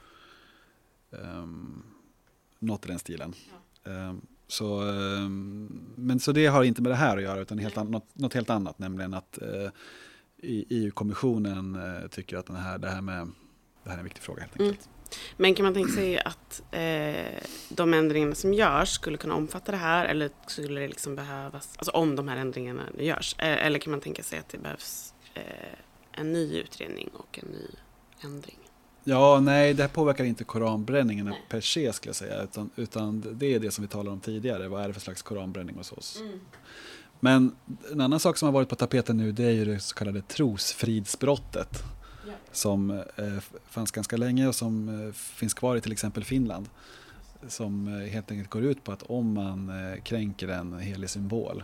Något i den stilen. Så det har inte med det här att göra, utan något helt annat, nämligen att EU-kommissionen tycker att det här är en viktig fråga helt enkelt. Men kan man tänka sig att de ändringarna som görs skulle kunna omfatta det här, eller skulle det liksom behövas, alltså om de här ändringarna görs, eller kan man tänka sig att det behövs en ny utredning och en ny ändring? Ja, nej, det här påverkar inte koranbränningen per se skulle jag säga, utan det är det som vi talade om tidigare. Vad är det för slags koranbränning hos oss? Men en annan sak som har varit på tapeten nu, det är ju det så kallade trosfridsbrottet. Ja. Som fanns ganska länge och som finns kvar i till exempel Finland. Som helt enkelt går ut på att om man kränker en helig symbol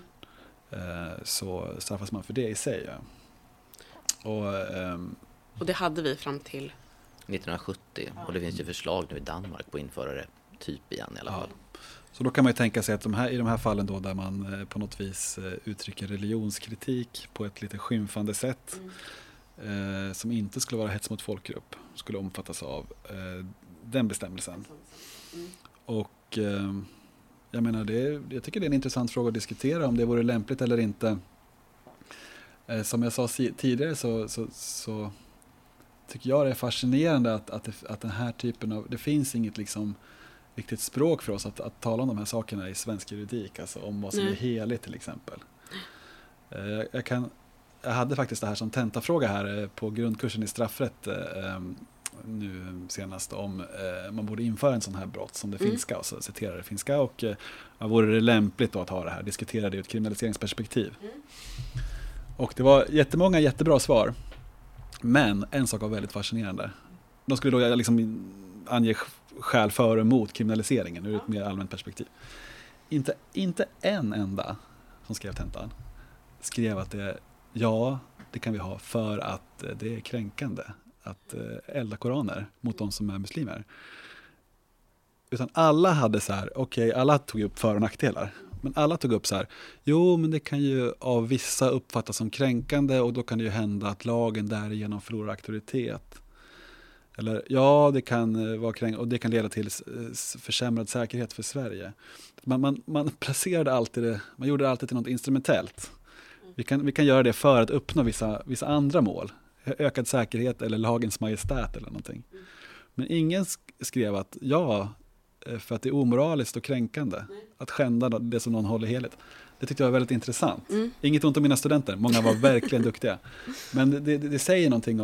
så straffas man för det i sig. Ja. Och det hade vi fram till 1970 och det finns ju förslag nu i Danmark på att införa det typ igen i alla fall. Så då kan man ju tänka sig att i de här fallen då där man på något vis uttrycker religionskritik på ett lite skymfande sätt som inte skulle vara hets mot folkgrupp skulle omfattas av den bestämmelsen. Och jag menar, jag tycker det är en intressant fråga att diskutera om det vore lämpligt eller inte. Som jag sa tidigare så tycker jag det är fascinerande att den här typen av, det finns inget liksom riktigt språk för oss att tala om de här sakerna i svensk juridik, alltså om vad som är heligt till exempel. Jag hade faktiskt det här som tentafråga här på grundkursen i straffrätt nu senast om man borde införa en sån här brott som det finska, och så citerar det finska, och vore det lämpligt då att ha det här, diskutera det ur ett kriminaliseringsperspektiv. Och det var jättemånga jättebra svar, men en sak var väldigt fascinerande. De skulle då liksom ange skäl för och emot kriminaliseringen ur ett mer allmänt perspektiv. Inte en enda som skrev tentan skrev att det kan vi ha för att det är kränkande att elda koraner mot de som är muslimer. Utan alla hade så här, alla tog upp för- och nackdelar. Men alla tog upp så här, men det kan ju av vissa uppfattas som kränkande och då kan det ju hända att lagen därigenom förlorar auktoritet. Eller det kan vara kränkande och det kan leda till försämrad säkerhet för Sverige. Man placerade alltid det, man gjorde det alltid till något instrumentellt. Vi kan göra det för att uppnå vissa andra mål. Ökad säkerhet eller lagens majestät eller någonting. Men ingen skrev att för att det är omoraliskt och kränkande att skända det som någon håller heligt. Det tyckte jag var väldigt intressant. Inget ont om mina studenter, många var verkligen duktiga. Men det säger någonting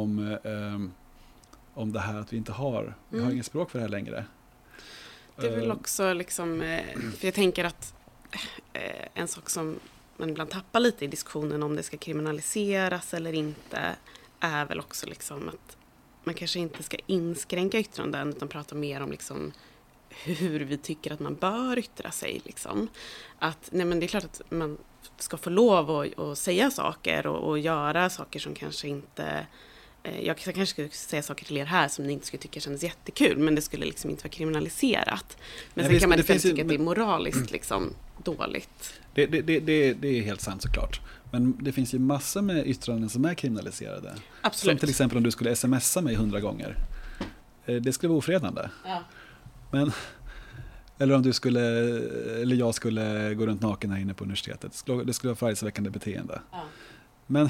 om det här att vi har inget språk för det här längre. Det är väl också liksom, för jag tänker att en sak som man ibland tappar lite i diskussionen om det ska kriminaliseras eller inte är väl också liksom att man kanske inte ska inskränka yttranden utan prata mer om liksom hur vi tycker att man bör yttra sig. Liksom. Att, men det är klart att man ska få lov att säga saker och göra saker som kanske inte... Jag kanske skulle säga saker till er här som ni inte skulle tycka kändes jättekul, men det skulle liksom inte vara kriminaliserat. Men sen kan man istället tycka att det är moraliskt liksom dåligt. Det är helt sant såklart. Men det finns ju massor med yttranden som är kriminaliserade. Absolut. Som till exempel om du skulle smsa mig 100 gånger. Det skulle vara ofredande. Ja. Eller om jag skulle gå runt naken här inne på universitetet. Det skulle vara förargelseväckande beteende. Ja. Men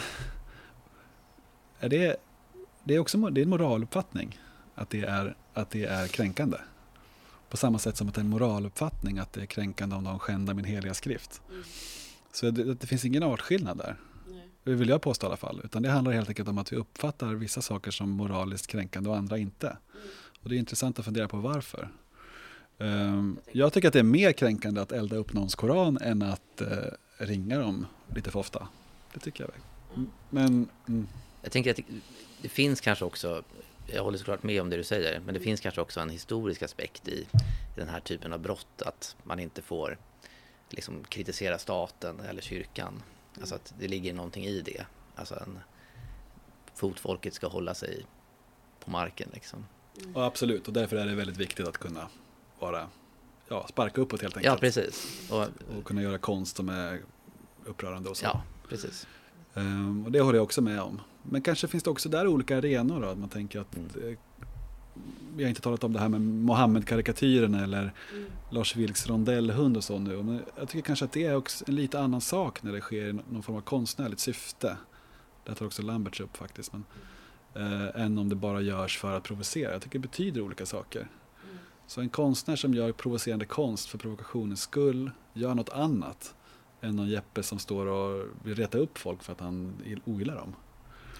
det är en moraluppfattning att det är kränkande. På samma sätt som att det är en moraluppfattning att det är kränkande om de skändar min heliga skrift. Så det finns ingen artskillnad där. Det vill jag påstå i alla fall. Utan det handlar helt enkelt om att vi uppfattar vissa saker som moraliskt kränkande och andra inte. Och det är intressant att fundera på varför. Jag tycker att det är mer kränkande att elda upp någons koran än att ringa dem lite för ofta. Det tycker jag. Men... Jag tänker att det finns kanske också, jag håller såklart med om det du säger, men det finns kanske också en historisk aspekt i den här typen av brott, att man inte får liksom kritisera staten eller kyrkan. Alltså att det ligger någonting i det. Alltså fotfolket ska hålla sig på marken liksom. Ja, absolut, och därför är det väldigt viktigt att kunna sparka uppåt helt enkelt. Ja, precis. Och kunna göra konst som är upprörande och så. Ja, precis. Och det håller jag också med om. Men kanske finns det också där olika arenor då, att man tänker att vi har inte talat om det här med Mohammed-karikatyrerna eller Lars Vilks rondellhund och så nu. Men jag tycker kanske att det är också en lite annan sak när det sker i någon form av konstnärligt syfte. Det tar också Lamberts upp faktiskt. Men, än om det bara görs för att provocera. Jag tycker det betyder olika saker. Så en konstnär som gör provocerande konst för provokationens skull gör något annat än någon Jeppe som står och vill reta upp folk för att han ogillar dem.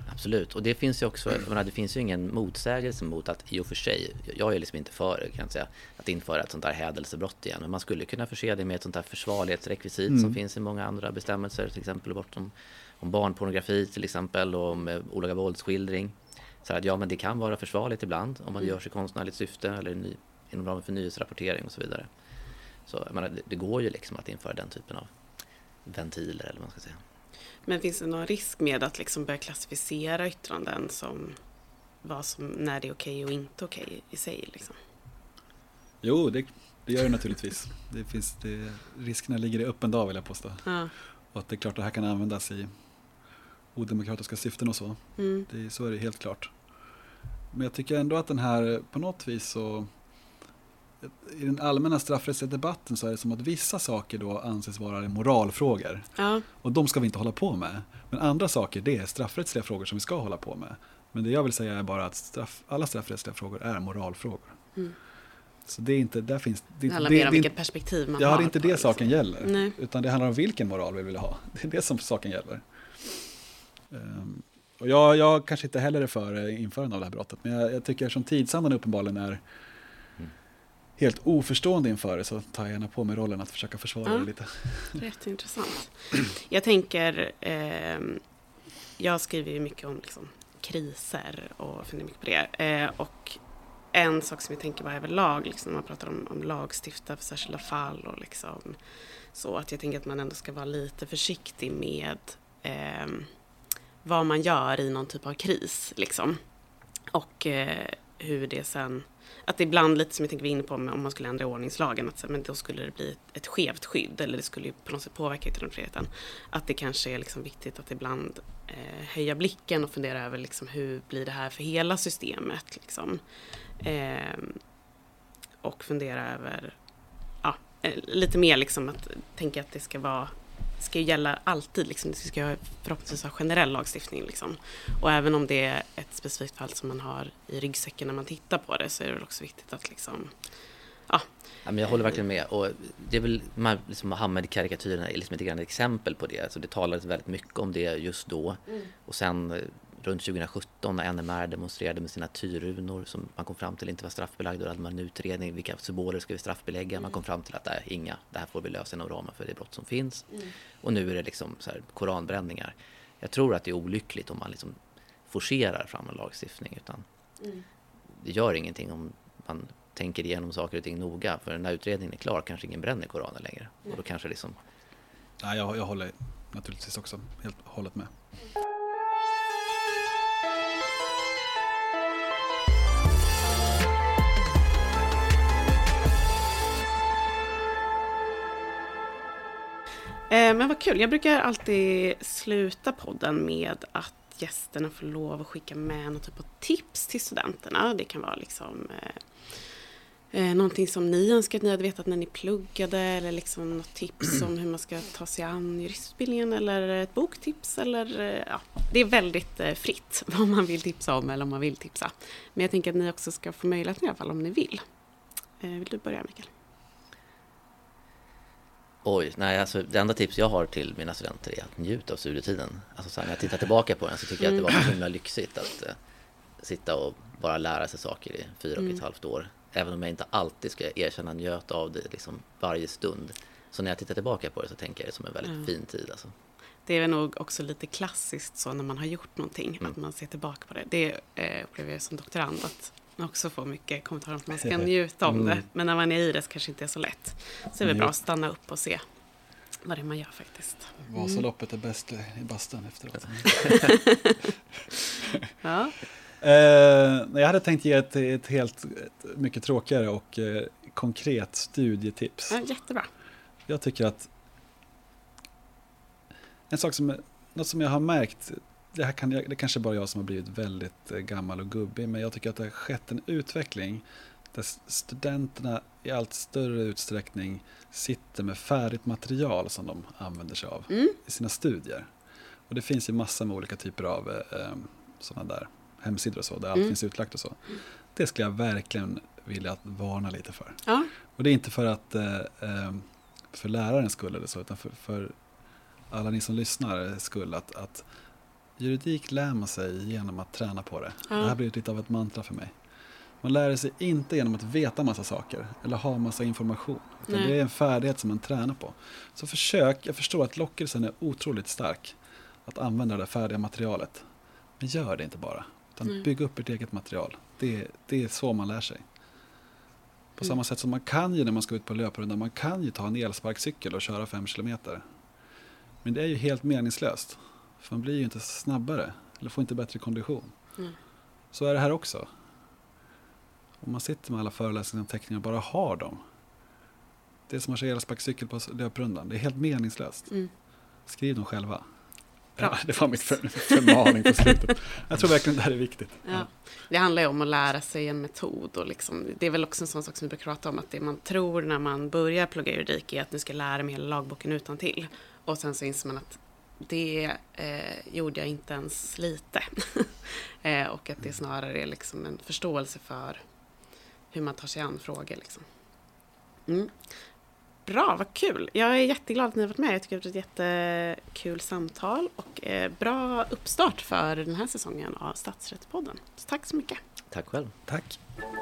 Absolut, och det finns ju också, det finns ju ingen motsägelse mot att i och för sig, jag är liksom inte för, kan jag säga, att införa ett sånt där hädelsebrott igen, men man skulle kunna förse det med ett sånt där försvarlighetsrekvisit som finns i många andra bestämmelser, till exempel om barnpornografi till exempel, och om olaga våldsskildring. Så att men det kan vara försvarligt ibland om man gör sig konstnärligt syfte eller inom ramen för nyhetsrapportering och så vidare. Så det går ju liksom att införa den typen av ventiler, eller vad man ska säga. Men finns det någon risk med att liksom börja klassificera yttranden som när det är okej och inte okej i sig? Liksom? Jo, det gör det naturligtvis. Riskerna ligger i öppen dag, vill jag påstå. Ja. Och att det är klart att det här kan användas i odemokratiska syften och så. Så är det helt klart. Men jag tycker ändå att den här på något vis så i den allmänna straffrättsliga debatten så är det som att vissa saker då anses vara moralfrågor. Ja. Och de ska vi inte hålla på med. Men andra saker, det är straffrättsliga frågor som vi ska hålla på med. Men det jag vill säga är bara att alla straffrättsliga frågor är moralfrågor. Så det är inte, där finns... Det handlar mer om vilket perspektiv man har. Ja, det är inte det saken gäller. Nej. Utan det handlar om vilken moral vi vill ha. Det är det som saken gäller. Och jag kanske inte heller är för införande av det här brottet. Men jag tycker som tidsandan uppenbarligen är helt oförstående inför det, så tar jag gärna på mig rollen att försöka försvara det lite. Rätt intressant. Jag tänker, jag skriver ju mycket om liksom, kriser och funderar mycket på det. Och en sak som jag tänker bara överlag, liksom, när man pratar om lagstifta för särskilda fall och liksom, så att jag tänker att man ändå ska vara lite försiktig med vad man gör i någon typ av kris. Liksom. Och hur det sen... Att ibland, lite som jag tänker vi inne på om man skulle ändra ordningslagen, att men då skulle det bli ett skevt skydd, eller det skulle ju på något sätt påverka yttrandefriheten. Att det kanske är liksom viktigt att ibland höja blicken och fundera över liksom, hur blir det här för hela systemet. Liksom. Och fundera över lite mer liksom, att tänka att det ska ju gälla alltid. Liksom. Det ska förhoppningsvis ha generell lagstiftning. Liksom. Och även om det är ett specifikt fall som man har i ryggsäcken när man tittar på det, så är det också viktigt att liksom... Ja, men jag håller verkligen med. Och det är väl liksom Mohammed-karikatyrerna är liksom ett grann exempel på det. Så det talades väldigt mycket om det just då. Och sen runt 2017 när NMR demonstrerade med sina tyrrunor som man kom fram till inte var straffbelagda, och hade man en utredning vilka symboler ska vi straffbelägga. Man kom fram till att det här får vi lösa inom ramen för det brott som finns. Och nu är det liksom så här, koranbränningar. Jag tror att det är olyckligt om man liksom forcerar fram en lagstiftning, utan det gör ingenting om man tänker igenom saker och ting noga, för när utredningen är klar kanske ingen bränner koraner längre. Och då kanske liksom... Ja, jag håller naturligtvis också helt och hållet med. Men vad kul, jag brukar alltid sluta podden med att gästerna får lov att skicka med någon typ av tips till studenterna. Det kan vara liksom någonting som ni önskar att ni hade vetat när ni pluggade, eller liksom något tips om hur man ska ta sig an juristutbildningen, eller ett boktips, eller det är väldigt fritt vad man vill tipsa om eller om man vill tipsa. Men jag tänker att ni också ska få möjlighet i alla fall om ni vill. Vill du börja, Mikael? Alltså det enda tips jag har till mina studenter är att njuta av studietiden. Alltså så här, när jag tittar tillbaka på den så tycker jag att det var så himla lyxigt att sitta och bara lära sig saker i 4,5 år. Även om jag inte alltid ska erkänna njöt av det liksom varje stund. Så när jag tittar tillbaka på det så tänker jag det som en väldigt fin tid. Alltså. Det är nog också lite klassiskt så när man har gjort någonting, att man ser tillbaka på det. Det upplever jag som doktorand, att man också får mycket kommentarer om att man ska njuta om det. Men när man är i det så kanske inte är så lätt. Så det är väl bra att stanna upp och se vad det är man gör faktiskt. Vasaloppet är bäst i bastan efteråt. Ja. Jag hade tänkt ge ett mycket tråkigare och konkret studietips. Ja, jättebra. Jag tycker att något som jag har märkt, det kanske bara jag som har blivit väldigt gammal och gubbig, men jag tycker att det har skett en utveckling där studenterna i allt större utsträckning sitter med färdigt material som de använder sig av i sina studier. Och det finns ju massor med olika typer av sådana där hemsidor och så, där allt finns utlagt och så. Det skulle jag verkligen vilja varna lite för. Ja. Och det är inte för att för lärarens skull eller så, utan för alla ni som lyssnar skull, att Juridik lär man sig genom att träna på det. Det här blir lite av ett mantra för mig. Man lär sig inte genom att veta massa saker eller ha massa information. Utan det är en färdighet som man tränar på. Så jag förstår att lockelsen är otroligt stark att använda det färdiga materialet. Men gör det inte bara. Utan bygg upp ert eget material. Det är så man lär sig. På samma sätt som man kan ju när man ska ut på löprunda, man kan ju ta en elsparkcykel och köra 5 kilometer. Men det är ju helt meningslöst. För man blir ju inte snabbare eller får inte bättre kondition. Så är det här också. Om man sitter med alla föreläsningsanteckningar och bara har dem. Det är som att köra elsparkcykel på löprundan. Det är helt meningslöst. Skriv dem själva. Ja, det var mitt förmaning på slutet. Jag tror verkligen det här är viktigt. Ja. Det handlar ju om att lära sig en metod. Och liksom, det är väl också en sån sak som vi brukar prata om. Att det man tror när man börjar plugga juridik är att nu ska lära mig hela lagboken utan till. Och sen så inser man att det gjorde jag inte ens lite. Och att det snarare är liksom en förståelse för hur man tar sig an frågor. Liksom. Bra, vad kul. Jag är jätteglad att ni har varit med. Jag tycker det var ett jättekul samtal och bra uppstart för den här säsongen av Statsrättspodden. Så tack så mycket. Tack själv. Tack.